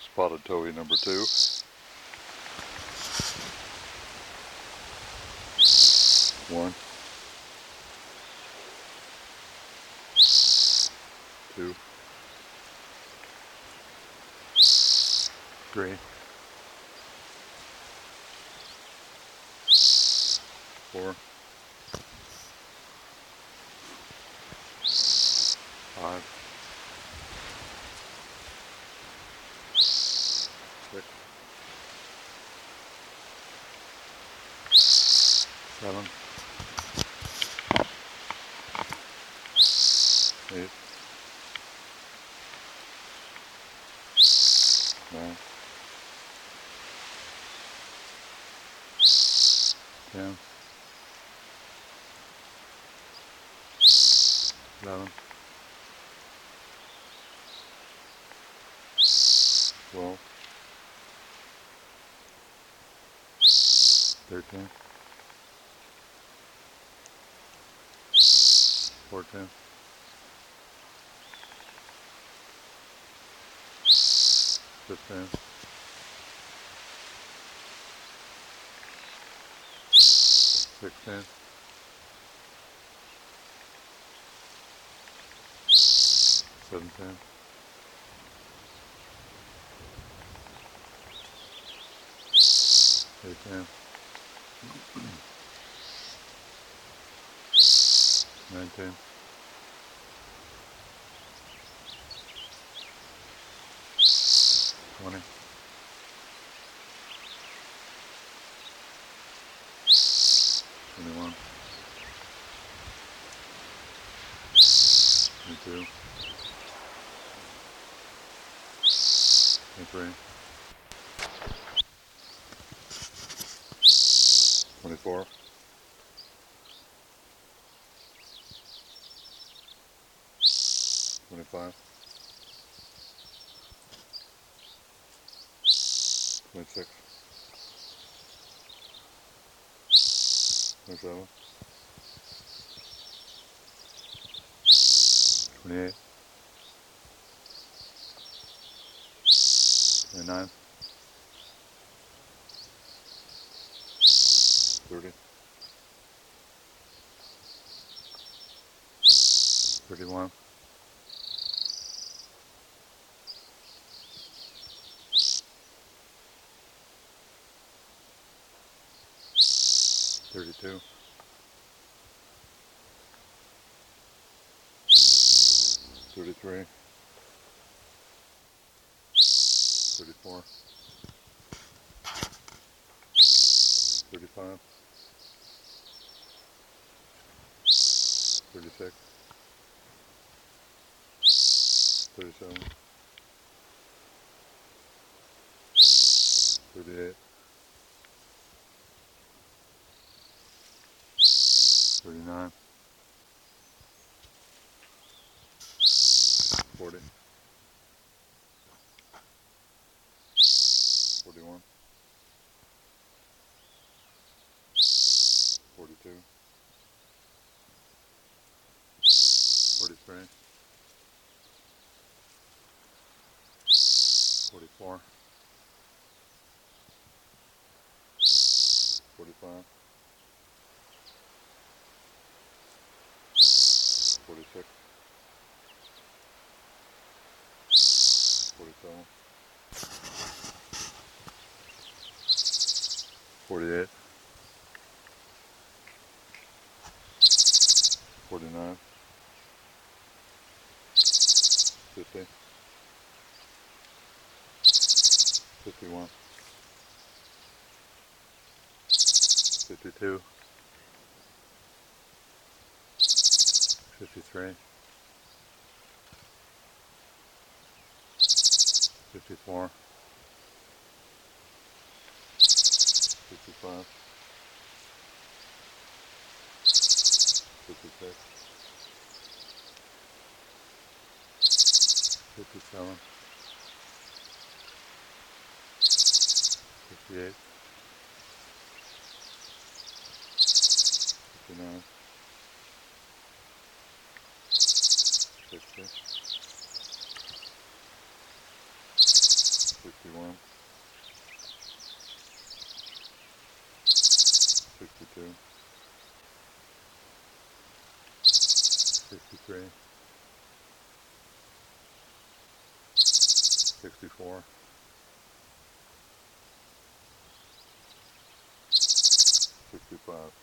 Spotted towhee number 2. One, two, three, four, 5, 6, 7, 8, 9, 10, 11, 12, 13, 14, 15, 16, 17, 18, 19, 20, 21, 22, 23, 24, 25, 26, 27, 28, 29, 30, 31, 32, 33, 34, 35, 36, 37, 38, 39, 40, 41, 42, 43, 44, 45, 46, 47, 48, 49, 50, 51, 52, 53, 54, 55, 56, 57, 58, 59, 60, 61, 61, 62, 63, 64, 65.